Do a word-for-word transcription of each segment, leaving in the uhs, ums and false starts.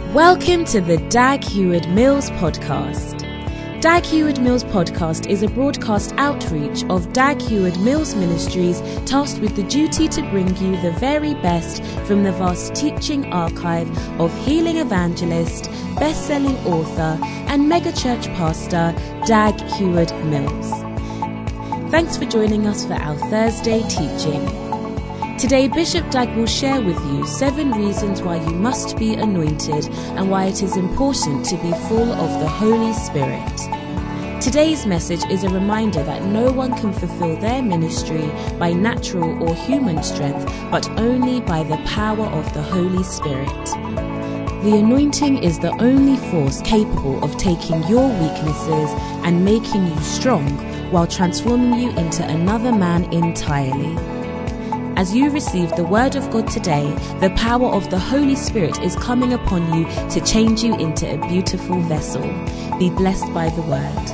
Welcome to the Dag Heward-Mills podcast. Dag Heward-Mills podcast is a broadcast outreach of Dag Heward-Mills Ministries tasked with the duty to bring you the very best from the vast teaching archive of healing evangelist, best-selling author and megachurch pastor Dag Heward-Mills. Thanks for joining us for our Thursday teaching. Today, Bishop Dag will share with you seven reasons why you must be anointed and why it is important to be full of the Holy Spirit. Today's message is a reminder that no one can fulfill their ministry by natural or human strength, but only by the power of the Holy Spirit. The anointing is the only force capable of taking your weaknesses and making you strong while transforming you into another man entirely. As you receive the Word of God today, the power of the Holy Spirit is coming upon you to change you into a beautiful vessel. Be blessed by the Word.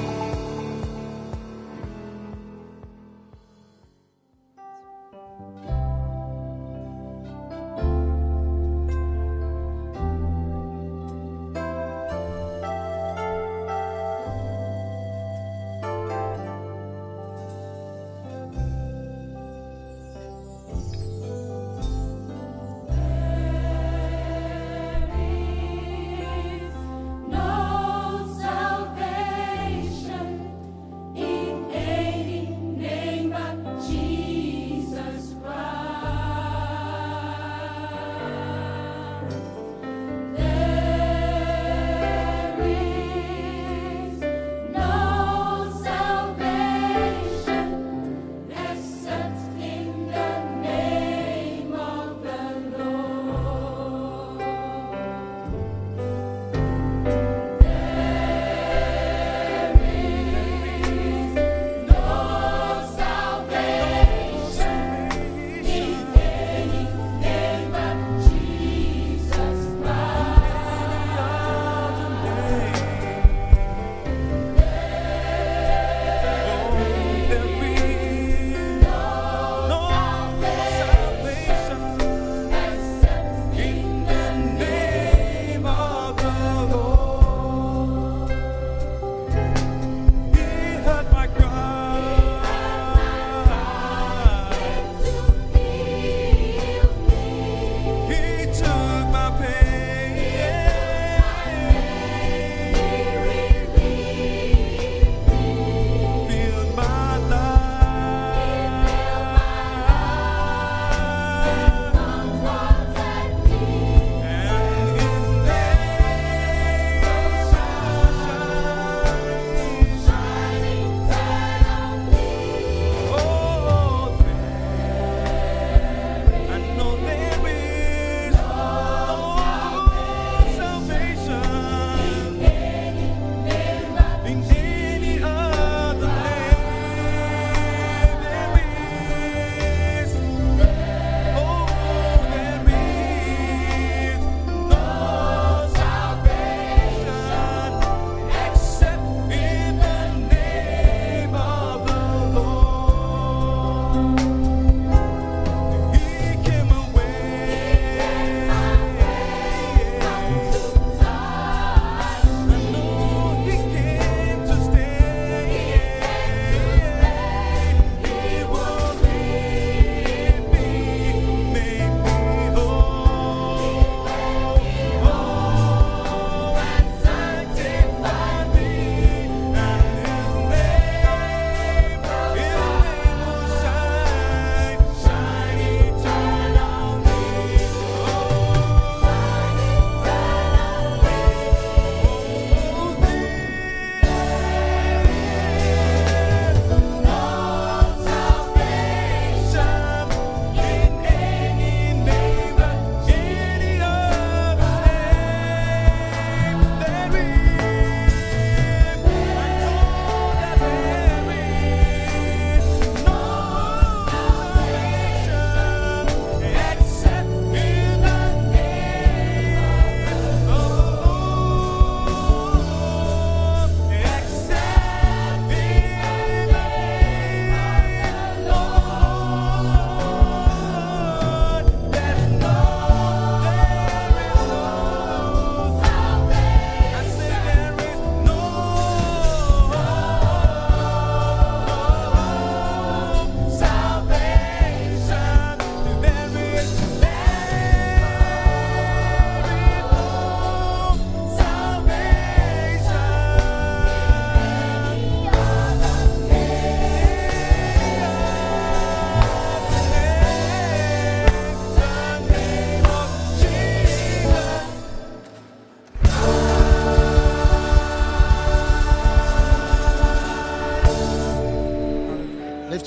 No salvation.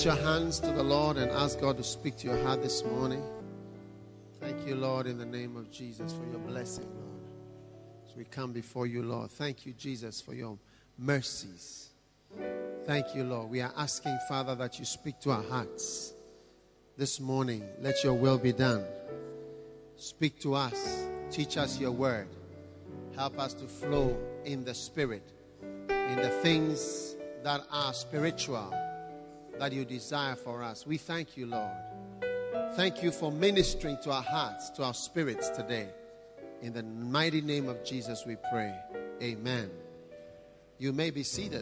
your hands to the Lord and ask God to speak to your heart this morning. Thank you, Lord, in the name of Jesus, for your blessing, Lord. As we come before you, Lord, thank you, Jesus, for your mercies. Thank you, Lord. We are asking, Father, that you speak to our hearts this morning. Let your will be done. Speak to us. Teach us your word. Help us to flow in the Spirit, in the things that are spiritual, that you desire for us. We thank you, Lord. Thank you for ministering to our hearts, to our spirits today. In the mighty name of Jesus we pray. Amen. You may be seated.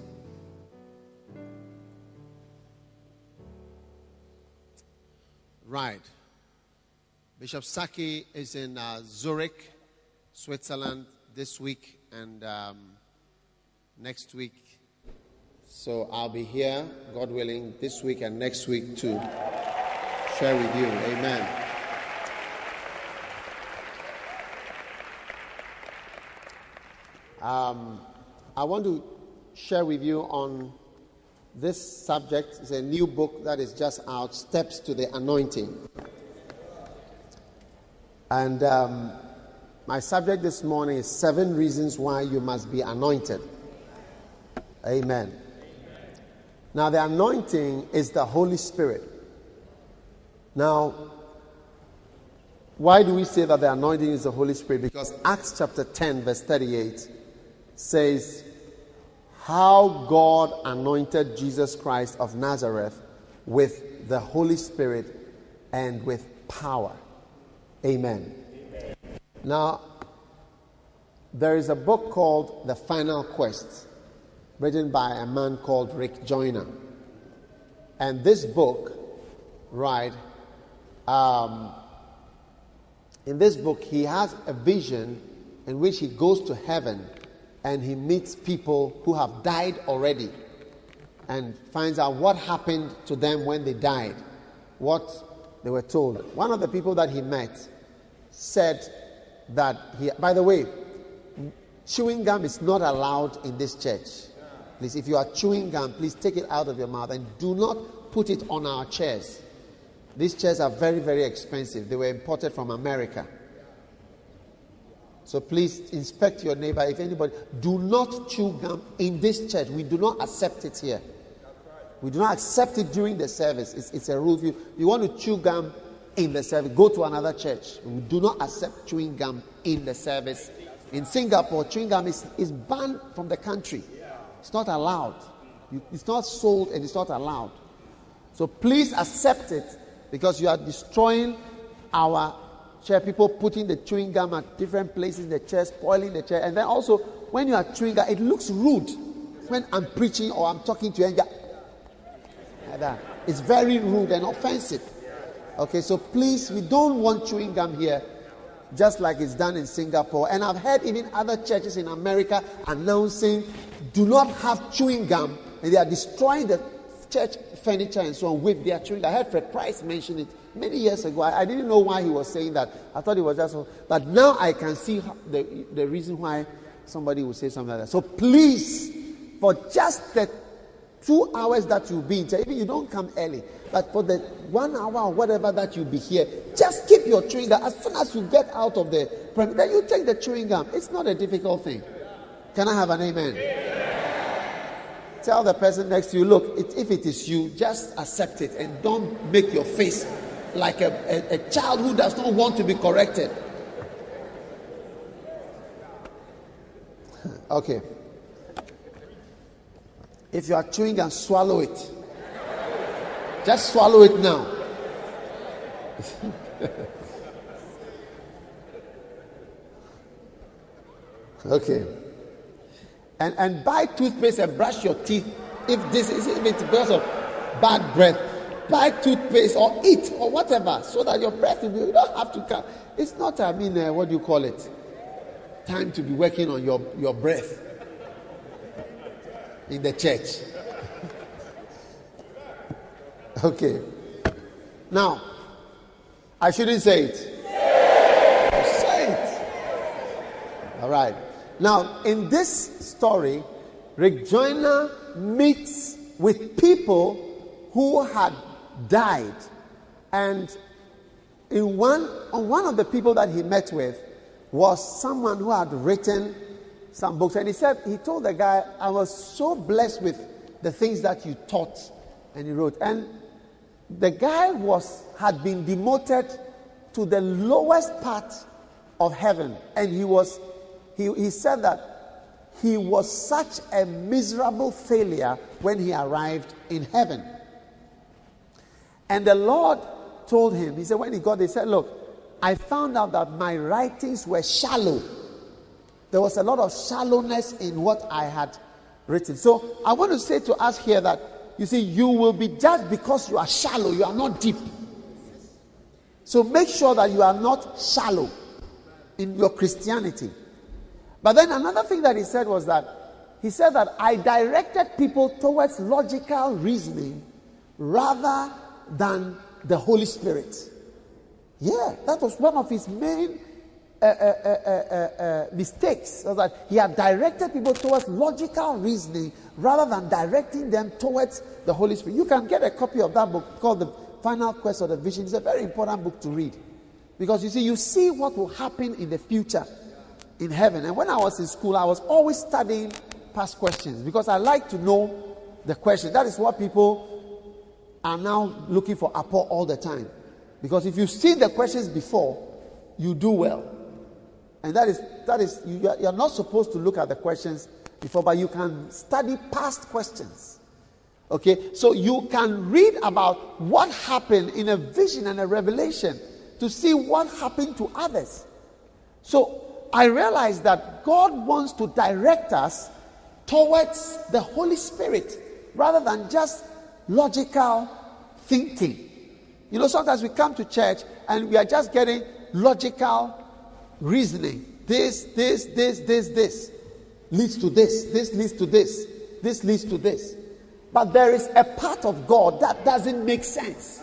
Right. Bishop Saki is in uh, Zurich, Switzerland this week and um, next week. So I'll be here, God willing, this week and next week to share with you. Amen. Um, I want to share with you on this subject. It's a new book that is just out, Steps to the Anointing. And um, my subject this morning is seven reasons why you must be anointed. Amen. Now, the anointing is the Holy Spirit. Now, why do we say that the anointing is the Holy Spirit? Because Acts chapter ten, verse thirty-eight says, how God anointed Jesus Christ of Nazareth with the Holy Spirit and with power. Amen. Amen. Now, there is a book called The Final Quest, written by a man called Rick Joyner. And this book, right, um, in this book, he has a vision in which he goes to heaven and he meets people who have died already and finds out what happened to them when they died, what they were told. One of the people that he met said that, he, by the way, chewing gum is not allowed in this church. Please, if you are chewing gum, please take it out of your mouth and do not put it on our chairs. These chairs are very, very expensive. They were imported from America. So please inspect your neighbor. If anybody, do not chew gum in this church. We do not accept it here. We do not accept it during the service. It's, it's a rule. If you, you want to chew gum in the service, go to another church. We do not accept chewing gum in the service. In Singapore, chewing gum is, is banned from the country. It's not allowed. It's not sold and it's not allowed. So please accept it, because you are destroying our chair. People putting the chewing gum at different places in the chair, spoiling the chair. And then also, when you are chewing gum, it looks rude when I'm preaching or I'm talking to you. And like that. It's very rude and offensive. Okay, so please, we don't want chewing gum here, just like it's done in Singapore. And I've heard even other churches in America announcing, do not have chewing gum, and they are destroying the church furniture and so on with their chewing gum. I heard Fred Price mention it many years ago. I, I didn't know why he was saying that. I thought it was just, but now I can see the, the reason why somebody would say something like that. So please, for just the two hours that you'll be in church, even you don't come early, but for the one hour or whatever that you'll be here, just keep your chewing gum. As soon as you get out of the premise, then you take the chewing gum. It's not a difficult thing. Can I have an amen? Yeah. Tell the person next to you, look, it, if it is you, just accept it and don't make your face like a, a, a child who does not want to be corrected. Okay. If you are chewing gum, swallow it. Just swallow it now. Okay. And and buy toothpaste and brush your teeth. If this is if it's because of bad breath, buy toothpaste or eat or whatever, so that your breath will be. You don't have to come. It's not. I mean, uh, what do you call it? Time to be working on your your breath in the church. Okay. Now, I shouldn't say it. Say it. All right. Now, in this story, Rick Joyner meets with people who had died. And in one, on one of the people that he met with was someone who had written some books. And he said, he told the guy, I was so blessed with the things that you taught and you wrote. And the guy was had been demoted to the lowest part of heaven. And he was, he, he said that he was such a miserable failure when he arrived in heaven. And the Lord told him, he said, when he got there, he said, look, I found out that my writings were shallow. There was a lot of shallowness in what I had written. So I want to say to us here that, you see, you will be judged because you are shallow, you are not deep. So make sure that you are not shallow in your Christianity. But then another thing that he said was that, he said that I directed people towards logical reasoning rather than the Holy Spirit. Yeah, that was one of his main uh, uh, uh, uh, uh, mistakes. Was that he had directed people towards logical reasoning rather than directing them towards the Holy Spirit. You can get a copy of that book called The Final Quest of the Vision. It's a very important book to read. Because you see, you see what will happen in the future in heaven. And when I was in school, I was always studying past questions because I like to know the question. That is what people are now looking for Apple all the time. Because if you see the questions before, you do well. And that is, that is you are, you are not supposed to look at the questions before, but you can study past questions. Okay, so you can read about what happened in a vision and a revelation to see what happened to others. So I realized that God wants to direct us towards the Holy Spirit rather than just logical thinking. You know, sometimes we come to church and we are just getting logical reasoning. This, this, this, this, this leads to this. This leads to this. This leads to this. But there is a part of God that doesn't make sense.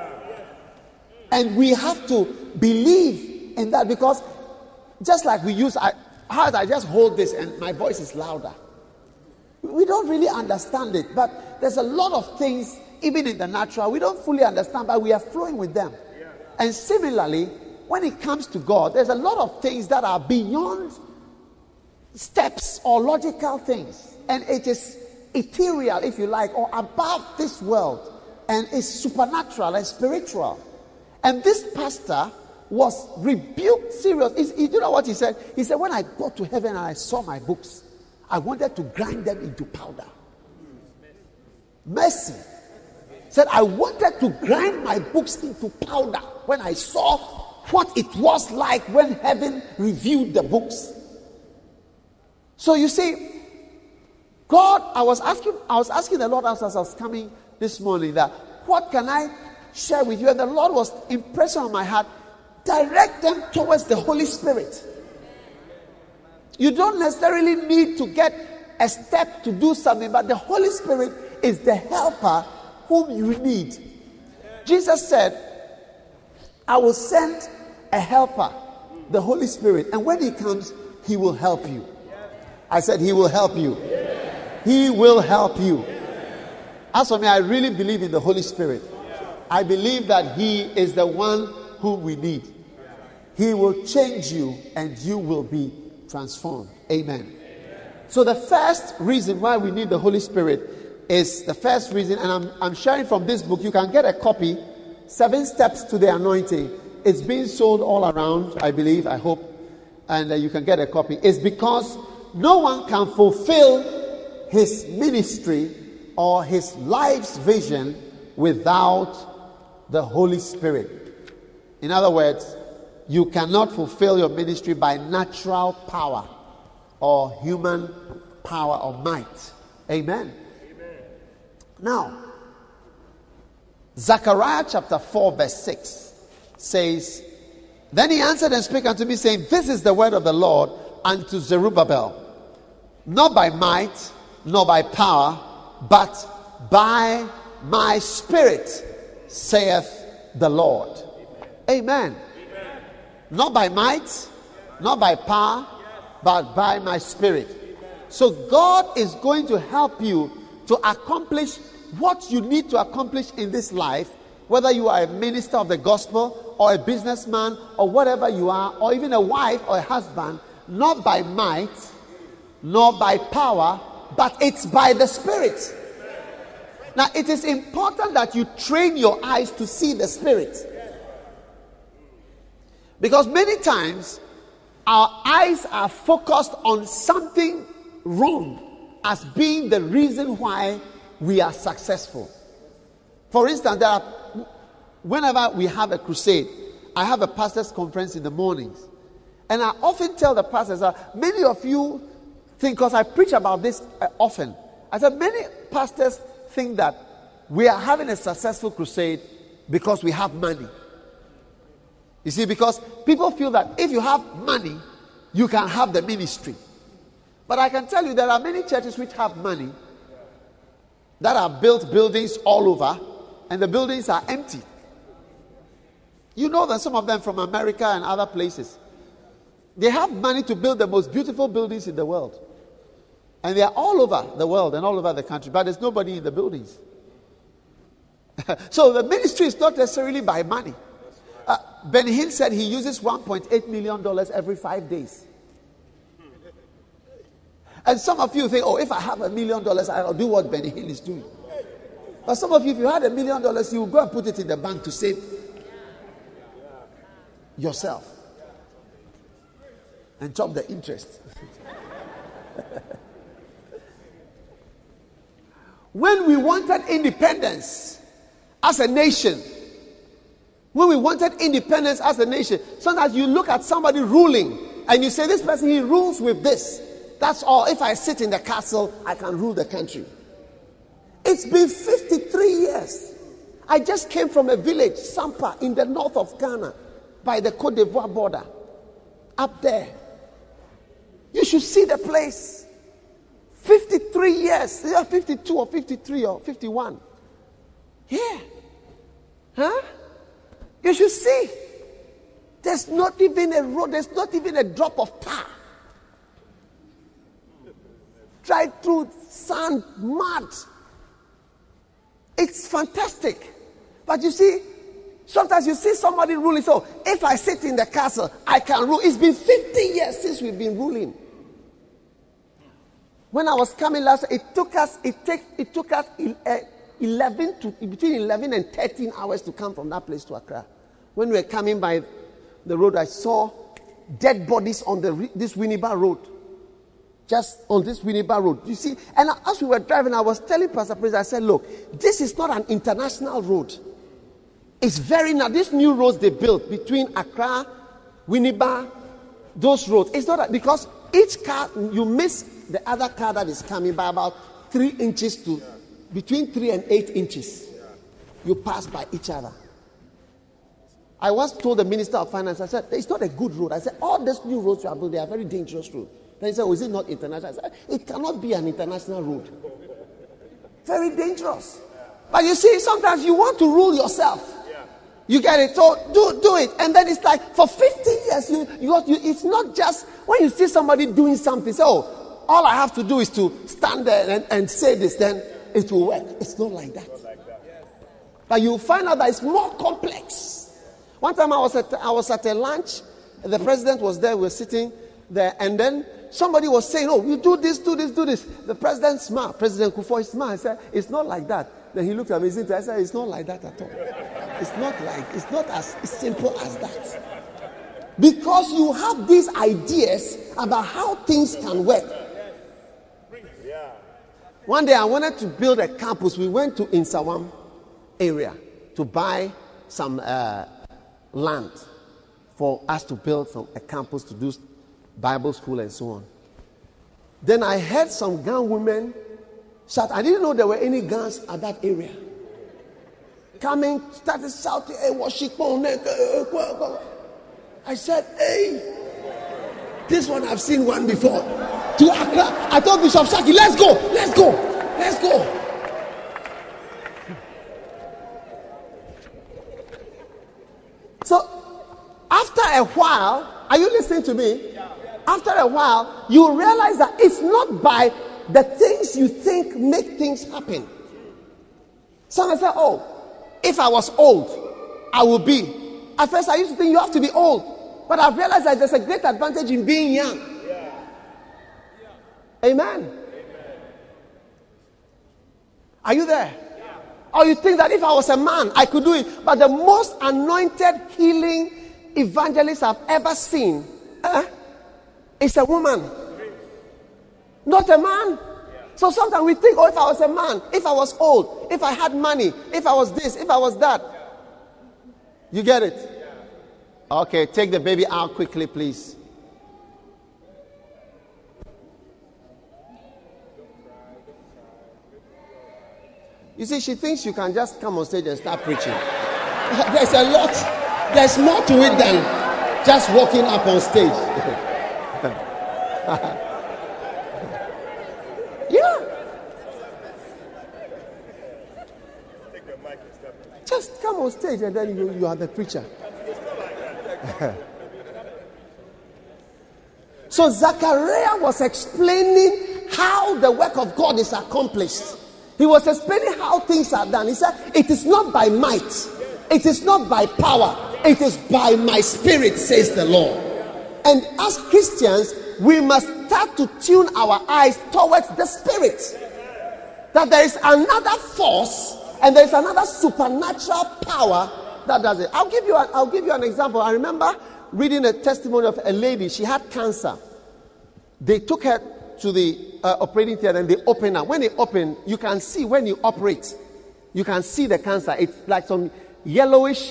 And we have to believe in that, because just like we use, I, how I just hold this and my voice is louder. We don't really understand it, but there's a lot of things, even in the natural, we don't fully understand, but we are flowing with them. And similarly, when it comes to God, there's a lot of things that are beyond steps or logical things. And it is ethereal, if you like, or above this world. And it's supernatural and spiritual. And this pastor was rebuked serious. He, you know what he said? He said, when I got to heaven and I saw my books, I wanted to grind them into powder. Mercy. Said, I wanted to grind my books into powder when I saw what it was like when heaven reviewed the books. So you see, God, I was asking, I was asking the Lord as I was coming this morning that, what can I share with you? And the Lord was impressing on my heart, direct them towards the Holy Spirit. You don't necessarily need to get a step to do something, but the Holy Spirit is the helper whom you need. Jesus said, I will send a helper, the Holy Spirit, and when he comes, he will help you. I said, he will help you. He will help you. As for me, I really believe in the Holy Spirit. I believe that he is the one whom we need. He will change you and you will be transformed. Amen. So the first reason why we need the Holy Spirit is the first reason, and I'm, I'm sharing from this book. You can get a copy, Seven Steps to the Anointing. It's being sold all around, I believe, I hope, and uh, you can get a copy. It's because no one can fulfill his ministry or his life's vision without the Holy Spirit. In other words, you cannot fulfill your ministry by natural power or human power or might. Amen. Amen. Now, Zechariah chapter four verse six says, then he answered and spake unto me, saying, this is the word of the Lord unto Zerubbabel, not by might, nor by power, but by my spirit, saith the Lord. Amen. Amen. Not by might, not by power, but by my spirit. So God is going to help you to accomplish what you need to accomplish in this life, whether you are a minister of the gospel or a businessman or whatever you are, or even a wife or a husband, not by might, nor by power, but it's by the Spirit. Now, it is important that you train your eyes to see the Spirit. Because many times, our eyes are focused on something wrong as being the reason why we are successful. For instance, there are, whenever we have a crusade, I have a pastor's conference in the mornings. And I often tell the pastors that many of you think, because I preach about this uh, often, I said many pastors think that we are having a successful crusade because we have money. You see, because people feel that if you have money, you can have the ministry. But I can tell you there are many churches which have money that have built buildings all over, and the buildings are empty. You know that some of them from America and other places, they have money to build the most beautiful buildings in the world. And they are all over the world and all over the country, but there's nobody in the buildings. So the ministry is not necessarily by money. Uh, Benny Hinn said he uses one point eight million dollars every five days. And some of you think, oh, if I have a million dollars, I'll do what Benny Hinn is doing. But some of you, if you had a million dollars, you will go and put it in the bank to save yourself and chop the interest. When we wanted independence as a nation, when we wanted independence as a nation, sometimes you look at somebody ruling and you say, this person, he rules with this. That's all. If I sit in the castle, I can rule the country. It's been fifty-three years. I just came from a village, Sampa, in the north of Ghana, by the Côte d'Ivoire border. Up there. You should see the place. fifty-three years. Yeah, fifty-two or fifty-three or fifty-one. Yeah. Huh? You should see. There's not even a road. There's not even a drop of tar. Drive through sand, mud. It's fantastic. But you see, sometimes you see somebody ruling. So, if I sit in the castle, I can rule. It's been fifty years since we've been ruling. When I was coming last, it took us, it, take, it took us eleven to, between eleven and thirteen hours to come from that place to Accra. When we were coming by the road, I saw dead bodies on the this Winneba road. Just on this Winneba road. You see, and as we were driving, I was telling Pastor Praise, I said, look, this is not an international road. It's very now. These new roads they built between Accra, Winneba, those roads. It's not because each car, you miss the other car that is coming by about three inches to between three and eight inches. You pass by each other. I once told the Minister of Finance, I said, it's not a good road. I said, all these new roads you are building, they are very dangerous roads. Then he said, oh, is it not international? I said, it cannot be an international road. Very dangerous. But you see, sometimes you want to rule yourself. You get it? So do do it. And then it's like, for fifty years, you, you, you it's not just, when you see somebody doing something, say, oh, all I have to do is to stand there and, and say this, then it will work. It's not like that. But you find out that it's more complex. One time I was at, I was at a lunch, the president was there, we were sitting there, and then somebody was saying, oh, you do this, do this, do this. The president smiled. President Kufuor smiled. He said, it's not like that. Then he looked at me and I said, it's not like that at all. It's not like, it's not as simple as that. Because you have these ideas about how things can work. One day I wanted to build a campus. We went to Insawam area to buy some uh, land for us to build some, a campus to do Bible school and so on. Then I heard some Ghan women shout. I didn't know there were any guns at that area. Coming, started shouting, hey, Washington. I said, hey, this one I've seen one before. To Accra. I told Bishop Shaki, let's go, let's go, let's go. So, after a while, are you listening to me? After a while, you realize that it's not by the things you think make things happen. Someone said, oh, if I was old, I would be. At first, I used to think you have to be old. But I've realized that there's a great advantage in being young. Yeah. Yeah. Amen. Amen. Are you there? Yeah. Or you think that if I was a man, I could do it. But the most anointed healing evangelist I've ever seen eh, is a woman. Not a man. So sometimes we think, oh, if I was a man, if I was old, if I had money, if I was this, if I was that. You get it? Okay, take the baby out quickly, please. You see, she thinks you can just come on stage and start preaching. There's a lot, there's more to it than just walking up on stage. Yeah. Just come on stage and then you, you are the preacher. So Zachariah was explaining how the work of God is accomplished. He was explaining how things are done. He said, it is not by might, it is not by power, it is by my spirit, says the Lord. And as Christians, we must start to tune our eyes towards the spirit. That there is another force and there is another supernatural power that does it. I'll give you an, I'll give you an example. I remember reading a testimony of a lady. She had cancer. They took her to the uh, operating theater and they opened her. When they open, you can see when you operate, you can see the cancer. It's like some yellowish,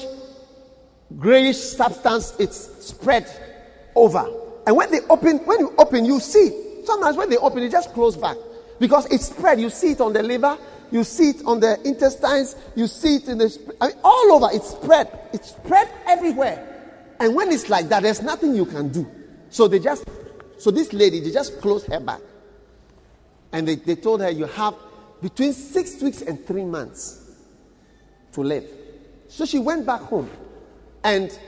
grayish substance. It's spread over. And when they open, when you open, you see. Sometimes when they open, it just close back because it's spread. You see it on the liver, you see it on the intestines, you see it in the I mean, all over. It's spread. It's spread everywhere. And when it's like that, there's nothing you can do. So they just, so this lady, they just closed her back, and they, they told her you have between six weeks and three months to live. So she went back home, and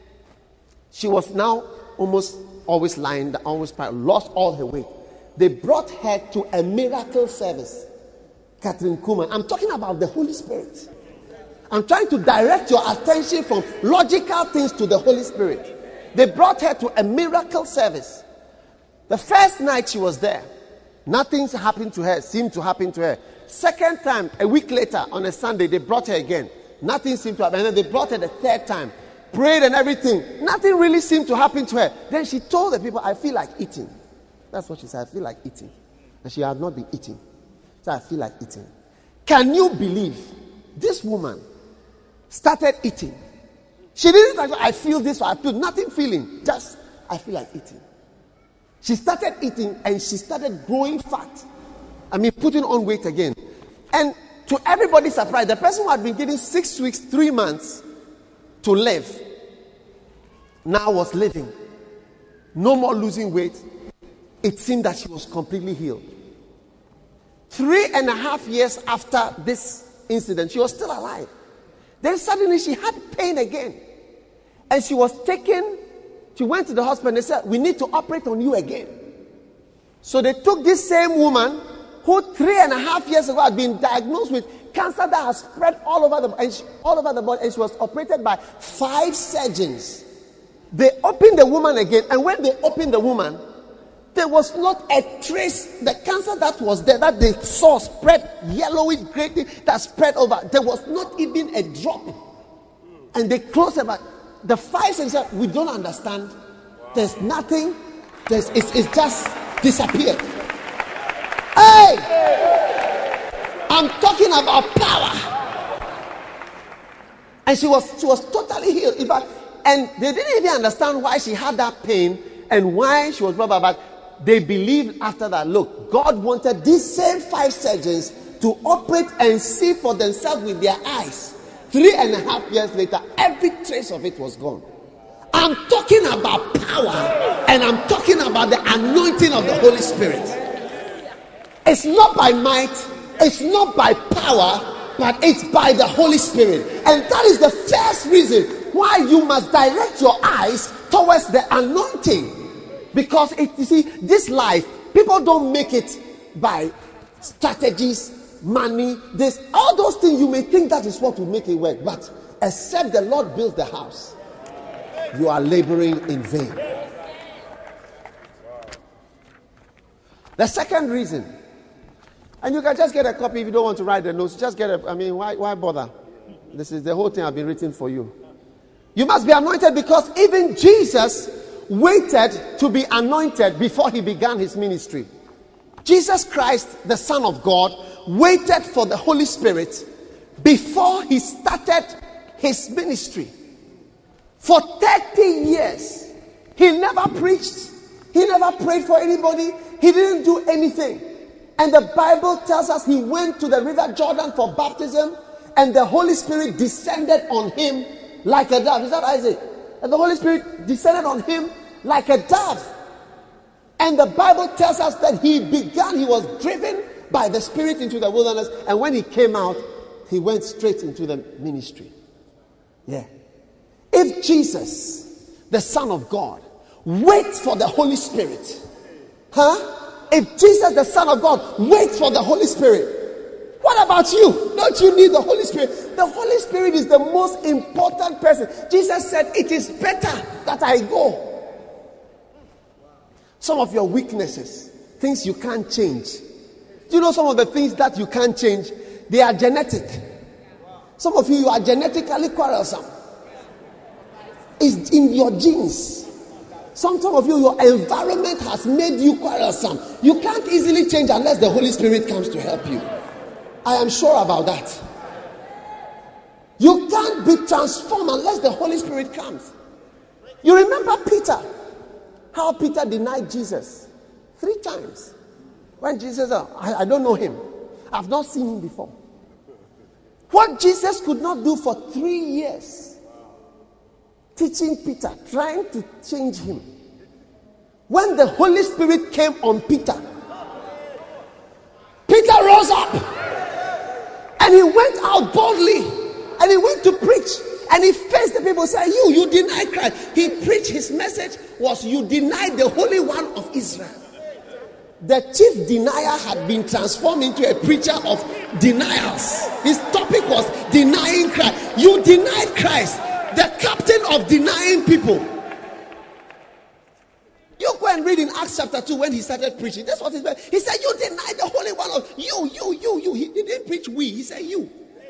she was now almost always lying, always lost all her weight. They brought her to a miracle service. Catherine Kuhlman. I'm talking about the Holy Spirit. I'm trying to direct your attention from logical things to the Holy Spirit. They brought her to a miracle service. The first night she was there, nothing happened to her, seemed to happen to her. Second time, a week later, on a Sunday, they brought her again. Nothing seemed to happen. And then they brought her the third time. Prayed and everything. Nothing really seemed to happen to her. Then she told the people, I feel like eating. That's what she said. I feel like eating. And she had not been eating. So I feel like eating. Can you believe this woman started eating? She didn't like, I feel this or I feel nothing feeling. Just, I feel like eating. She started eating and she started growing fat. I mean, putting on weight again. And to everybody's surprise, the person who had been given six weeks, three months to live, now was living. No more losing weight. It seemed that she was completely healed. Three and a half years after this incident, she was still alive. Then suddenly she had pain again. And she was taken, she went to the hospital and they said, we need to operate on you again. So they took this same woman who three and a half years ago had been diagnosed with cancer that has spread all over the and she, all over the body, and she was operated by five surgeons. They opened the woman again, and when they opened the woman, there was not a trace. The cancer that was there, that they saw spread, yellowish, gray, that spread over, there was not even a drop. And they closed it back. The five surgeons said, we don't understand. There's nothing. There's, it's, it's just disappeared. Hey! I'm talking about power. And she was she was totally healed. In fact, and they didn't even understand why she had that pain and why she was blah blah blah. They believed after that, look, God wanted these same five surgeons to operate and see for themselves with their eyes. Three and a half years later, every trace of it was gone. I'm talking about power, and I'm talking about the anointing of the Holy Spirit. It's not by might, it's not by power, but it's by the Holy Spirit. And that is the first reason why you must direct your eyes towards the anointing. Because it, you see, this life, people don't make it by strategies, money, this, all those things, you may think that is what will make it work. But except the Lord builds the house, you are laboring in vain. The second reason, and you can just get a copy if you don't want to write the notes. Just get a, I mean, why, why bother? This is the whole thing I've been written for you. You must be anointed because even Jesus waited to be anointed before he began his ministry. Jesus Christ, the Son of God, waited for the Holy Spirit before he started his ministry. For thirty years, he never preached. He never prayed for anybody. He didn't do anything. And the Bible tells us he went to the river Jordan for baptism, and the Holy Spirit descended on him like a dove. Is that Isaac? And the Holy Spirit descended on him like a dove. And the Bible tells us that he began, he was driven by the Spirit into the wilderness. And when he came out, he went straight into the ministry. Yeah. If Jesus, the Son of God, waits for the Holy Spirit, huh? If Jesus, the Son of God, waits for the Holy Spirit, what about you? Don't you need the Holy Spirit? The Holy Spirit is the most important person. Jesus said, it is better that I go. Some of your weaknesses, things you can't change. Do you know some of the things that you can't change? They are genetic. Some of you, you are genetically quarrelsome. It's in your genes. Some, some of you, your environment has made you quarrelsome. You can't easily change unless the Holy Spirit comes to help you. I am sure about that. You can't be transformed unless the Holy Spirit comes. You remember Peter? How Peter denied Jesus three times. When Jesus said, I, I don't know him. I've not seen him before. What Jesus could not do for three years, teaching Peter, trying to change him. When the Holy Spirit came on Peter, Peter rose up and he went out boldly and he went to preach. And he faced the people, said, you, you deny Christ. He preached, his message was, you denied the Holy One of Israel. The chief denier had been transformed into a preacher of denials. His topic was denying Christ. You denied Christ, the captain of denying people. You go and read in Acts chapter two when he started preaching. That's what he said. He said, you denied the Holy One of you, you, you, you. He didn't preach we, he said you.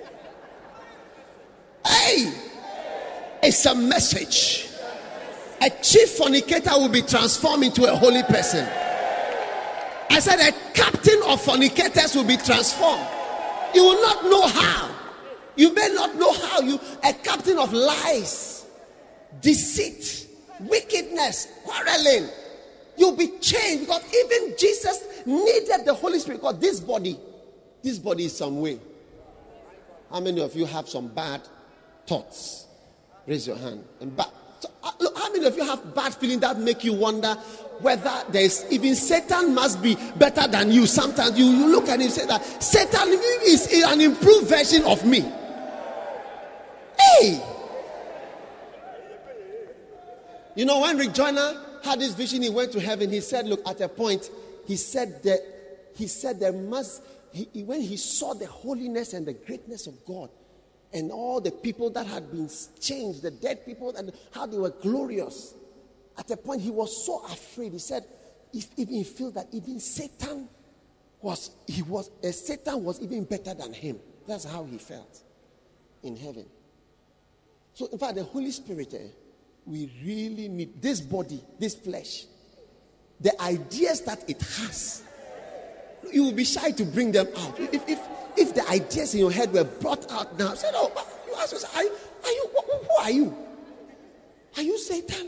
Hey! It's a message. A chief fornicator will be transformed into a holy person. I said a captain of fornicators will be transformed. You will not know how. You may not know how. You a captain of lies, deceit, wickedness, quarreling. You'll be changed because even Jesus needed the Holy Spirit. Because this body, this body is some way. How many of you have some bad thoughts? Raise your hand. And bad. So, uh, look, how many of you have bad feelings that make you wonder whether there's even Satan must be better than you? Sometimes you, you look at him and say that Satan is an improved version of me. Hey! You know, when Rick Joyner had this vision, he went to heaven. He said, look, at a point, he said that he said there must he, when he saw the holiness and the greatness of God, and all the people that had been changed, the dead people, and how they were glorious. At a point, he was so afraid. He said, if even he felt that even Satan was, he was, uh, Satan was even better than him. That's how he felt in heaven. So, in fact, the Holy Spirit, eh, we really need this body, this flesh, the ideas that it has. You will be shy to bring them out. If, if, if the ideas in your head were brought out now, say, oh, you ask yourself, are you, are you, who are you? Are you Satan?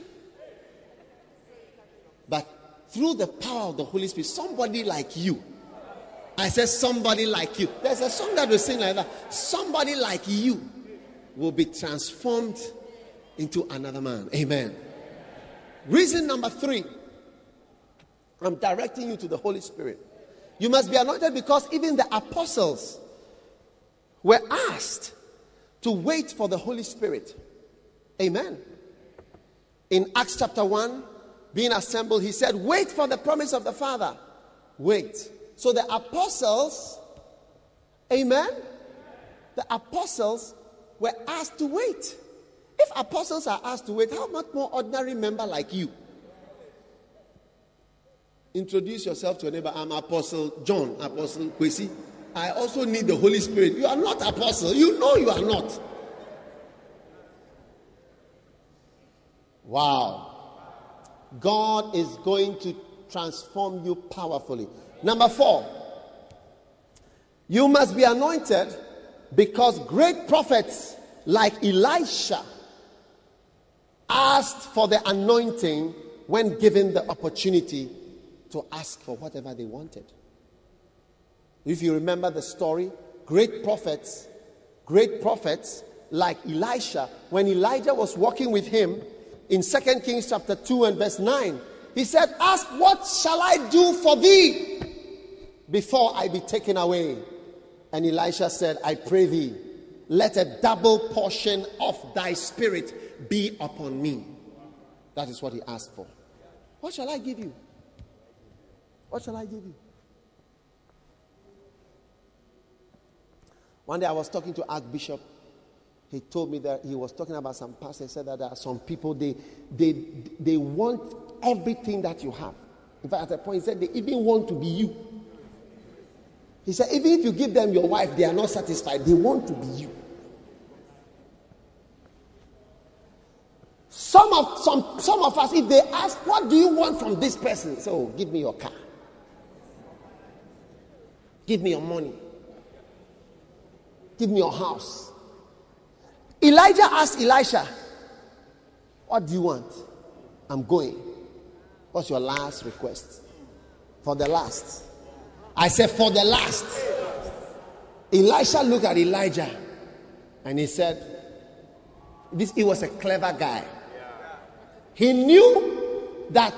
But through the power of the Holy Spirit, somebody like you, I said somebody like you. There's a song that we sing like that. Somebody like you will be transformed into another man. Amen. Reason number three, I'm directing you to the Holy Spirit. You must be anointed because even the apostles were asked to wait for the Holy Spirit. Amen. In Acts chapter one, being assembled, he said, wait for the promise of the Father. Wait. So the apostles Amen? The apostles were asked to wait. If apostles are asked to wait, how much more ordinary member like you? Introduce yourself to a neighbor. I'm Apostle John, Apostle Kwesi. I also need the Holy Spirit. You are not apostle. You know you are not. Wow. God is going to transform you powerfully. Number four, you must be anointed because great prophets like Elisha asked for the anointing when given the opportunity to ask for whatever they wanted. If you remember the story, great prophets, great prophets like Elisha, when Elijah was walking with him in Second Kings chapter two and verse nine, he said, ask, what shall I do for thee before I be taken away? And Elisha said, I pray thee, let a double portion of thy spirit be upon me. That is what he asked for. What shall I give you? What shall I give you? One day I was talking to Archbishop. He told me that he was talking about some pastors. He said that there are some people, they, they, they want everything that you have. In fact, at a point he said they even want to be you. He said even if you give them your wife, they are not satisfied. They want to be you. Some of some some of us, if they ask, what do you want from this person? So, oh, give me your car. Give me your money. Give me your house. Elijah asked Elisha, what do you want? I'm going. What's your last request? For the last. I said, for the last. Elisha looked at Elijah and he said, this, he was a clever guy. He knew that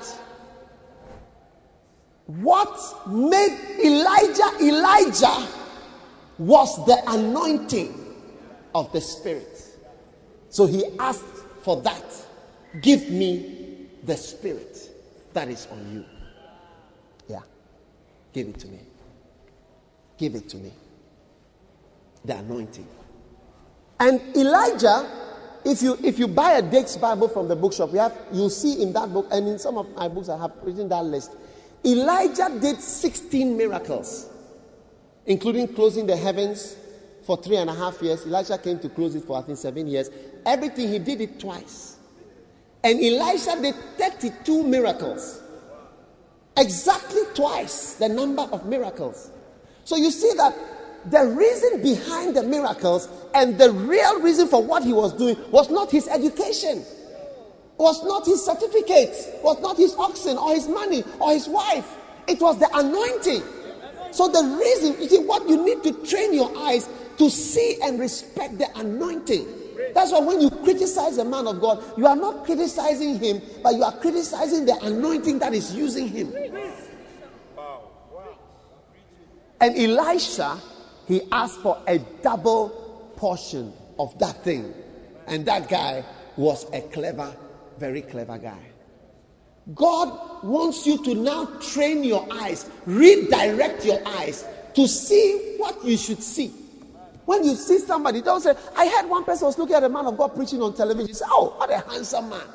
what made Elijah Elijah was the anointing of the Spirit. So he asked for that. Give me the Spirit that is on you. Yeah. Give it to me. Give it to me. The anointing. And Elijah, if you if you buy a Dake's Bible from the bookshop, you have you'll see in that book, and in some of my books I have written that list. Elijah did sixteen miracles, including closing the heavens for three and a half years. Elisha came to close it for I think seven years. Everything, he did it twice. And Elisha did thirty-two miracles. Exactly twice the number of miracles. So you see that the reason behind the miracles and the real reason for what he was doing was not his education, was not his certificates, was not his oxen or his money or his wife. It was the anointing. So the reason, you see, what you need to train your eyes to see and respect the anointing. That's why when you criticize a man of God, you are not criticizing him, but you are criticizing the anointing that is using him. And Elisha, he asked for a double portion of that thing. And that guy was a clever, very clever guy. God wants you to now train your eyes, redirect your eyes to see what you should see. When you see somebody, don't say, I heard one person was looking at a man of God preaching on television. You say, oh, what a handsome man.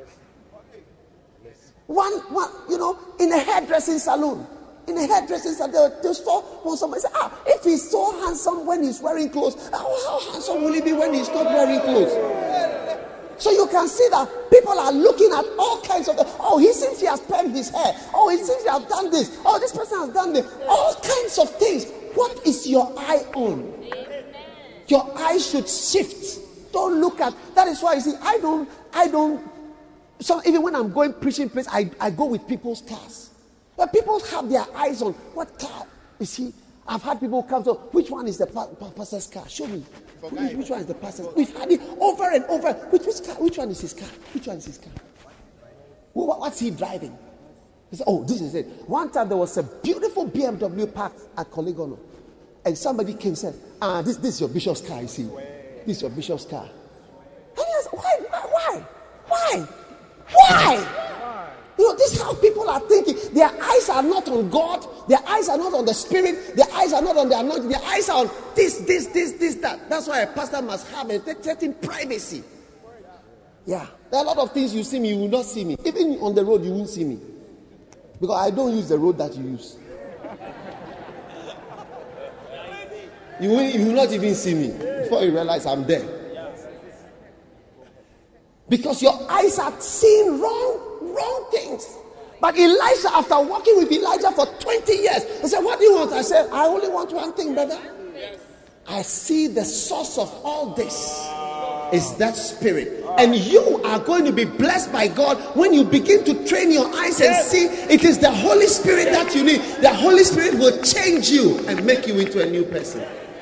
One, one, you know, in a hairdressing salon. In a hairdressing salon, they saw when somebody say, ah, if he's so handsome when he's wearing clothes, how, how handsome will he be when he's not wearing clothes? So you can see that people are looking at all kinds of things. Oh, he seems he has permed his hair. Oh, he seems he has done this. Oh, this person has done this. All kinds of things. What is your eye on? Your eyes should shift. Don't look at. That is why you see, I don't, I don't. So even when I'm going preaching place, I, I go with people's cars. But people have their eyes on what car. You see, I've had people come to, which one is the pa- pa- pastor's car? Show me. Which, which one is the pastor's? We've had it over and over. Which, which car? Which one is his car? Which one is his car? What, what's he driving? He said, oh, this is it. One time there was a beautiful B M W parked at Kolegono. And somebody came and said, ah, this, this is your bishop's car, you see. This is your bishop's car. And he said, why, why, why, why, You know, this is how people are thinking. Their eyes are not on God. Their eyes are not on the Spirit. Their eyes are not on the anointing. Their eyes are on this, this, this, this, that. That's why a pastor must have a certain privacy. Yeah. There are a lot of things you see me, you will not see me. Even on the road, you won't see me. Because I don't use the road that you use. You will, you will not even see me before you realize I'm there. Because your eyes are seeing wrong, wrong things. But Elisha, after working with Elijah for twenty years, he said, what do you want? I said, I only want one thing, brother. I see the source of all this is that Spirit. And you are going to be blessed by God when you begin to train your eyes and see it is the Holy Spirit that you need. The Holy Spirit will change you and make you into a new person.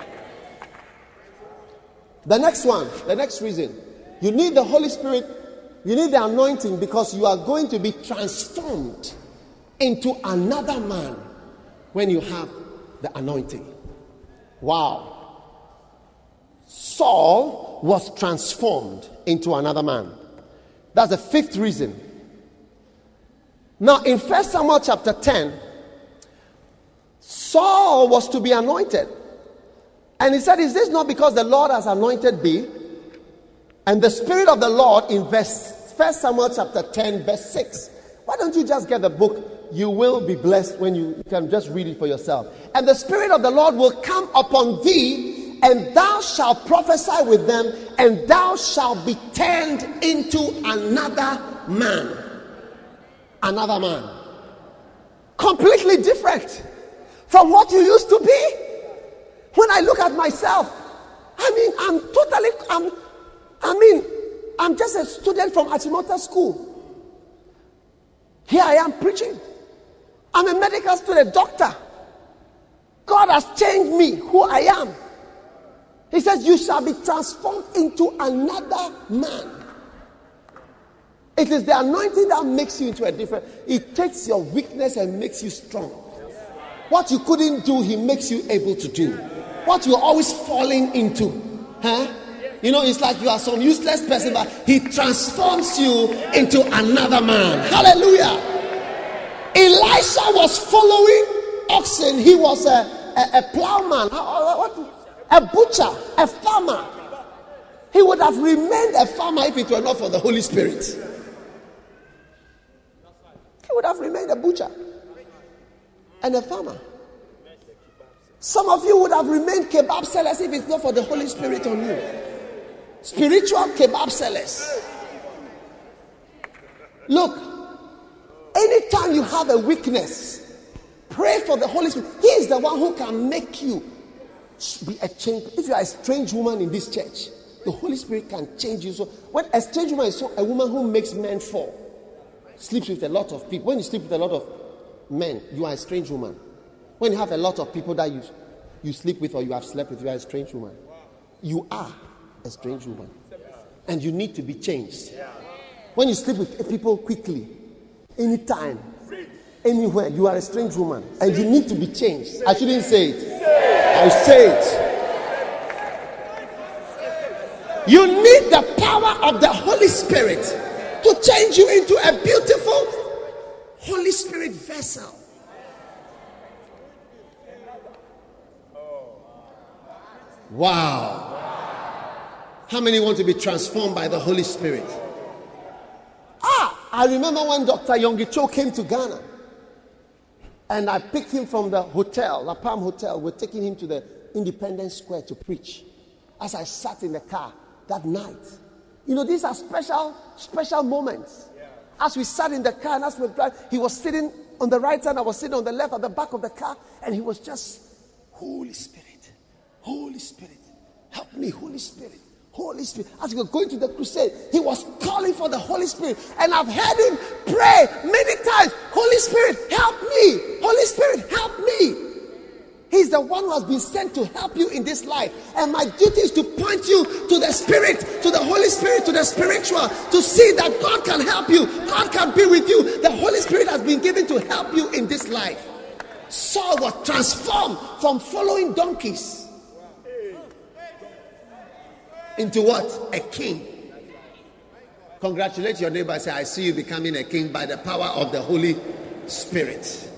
The next one, the next reason, you need the Holy Spirit, you need the anointing because you are going to be transformed into another man when you have the anointing. Wow. Saul was transformed into another man. That's the fifth reason. Now in First Samuel chapter ten, Saul was to be anointed. And he said, is this not because the Lord has anointed thee? And the Spirit of the Lord in verse First Samuel chapter ten, verse six. Why don't you just get the book? You will be blessed when you, you can just read it for yourself. And the Spirit of the Lord will come upon thee, and thou shalt prophesy with them, and thou shalt be turned into another man. Another man. Completely different from what you used to be. When I look at myself, I mean, I'm totally, I'm, I mean, I'm just a student from Achimota School. Here I am preaching. I'm a medical student, doctor. God has changed me, who I am. He says, you shall be transformed into another man. It is the anointing that makes you into a different. It takes your weakness and makes you strong. What you couldn't do, he makes you able to do. What you're always falling into, huh? You know, it's like you are some useless person, but he transforms you into another man. Hallelujah. Elisha was following oxen. He was a, a, a plowman, a butcher, a farmer. He would have remained a farmer if it were not for the Holy Spirit. He would have remained a butcher and a farmer. Some of you would have remained kebab sellers if it's not for the Holy Spirit on you. Spiritual kebab sellers. Look, anytime you have a weakness, pray for the Holy Spirit. He is the one who can make you be a change. If you are a strange woman in this church, the Holy Spirit can change you. So when a strange woman is a woman who makes men fall, sleeps with a lot of people. When you sleep with a lot of men, you are a strange woman. When you have a lot of people that you, you sleep with or you have slept with, you are a strange woman. You are a strange woman. And you need to be changed. When you sleep with people quickly, anytime, anywhere, you are a strange woman. And you need to be changed. I shouldn't say it. I say it. You need the power of the Holy Spirit to change you into a beautiful Holy Spirit vessel. Wow. How many want to be transformed by the Holy Spirit? Ah, I remember when Doctor Yonggi Cho came to Ghana. And I picked him from the hotel, La Palm Hotel. We're taking him to the Independence Square to preach. As I sat in the car that night. You know, these are special, special moments. As we sat in the car and as we driving, he was sitting on the right side, I was sitting on the left at the back of the car. And he was just, Holy Spirit. Holy Spirit, help me, Holy Spirit, Holy Spirit. As we were going to the crusade, he was calling for the Holy Spirit. And I've heard him pray many times, Holy Spirit, help me. Holy Spirit, help me. He's the one who has been sent to help you in this life. And my duty is to point you to the Spirit, to the Holy Spirit, to the spiritual, to see that God can help you. God can be with you. The Holy Spirit has been given to help you in this life. Saul was transformed from following donkeys into what? A king. Congratulate your neighbor and say, I see you becoming a king by the power of the Holy Spirit.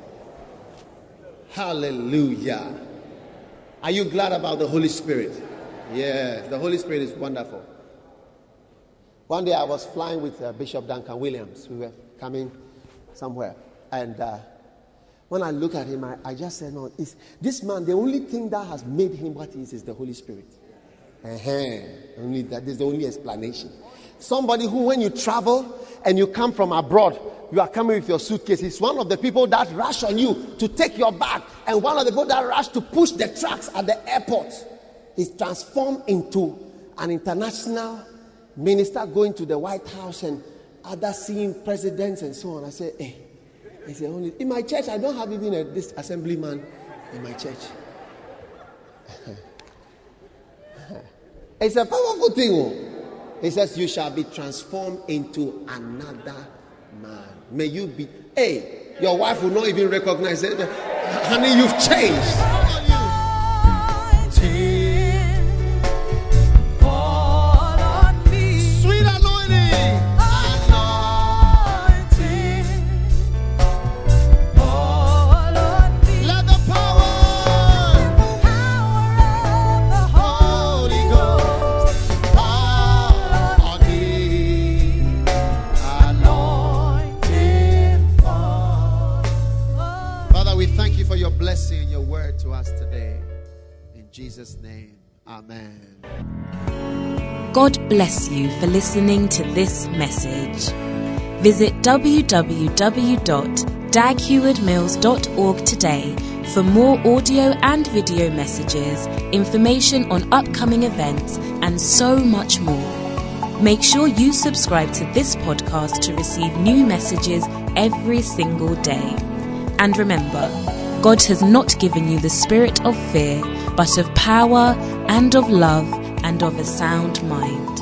Hallelujah. Are you glad about the Holy Spirit? Yes, the Holy Spirit is wonderful. One day I was flying with uh, Bishop Duncan Williams. We were coming somewhere. And uh, when I look at him, I, I just said, no, it's, this man, the only thing that has made him what he is is the Holy Spirit. Uh-huh. Only that is the only explanation. Somebody who, when you travel and you come from abroad, you are coming with your suitcase. He's one of the people that rush on you to take your bag, and one of the people that rush to push the trucks at the airport. He's transformed into an international minister going to the White House and others seeing presidents and so on. I said, hey, it's the only in my church. I don't have even a, this assemblyman in my church. It's a powerful thing. He says, you shall be transformed into another man. May you be, hey, your wife will not even recognize it. Honey, you've changed. Blessing your word to us today. In Jesus' name, amen. God bless you for listening to this message. Visit w w w dot dag heward mills dot org today for more audio and video messages, information on upcoming events, and so much more. Make sure you subscribe to this podcast to receive new messages every single day. And remember, God has not given you the spirit of fear, but of power and of love and of a sound mind.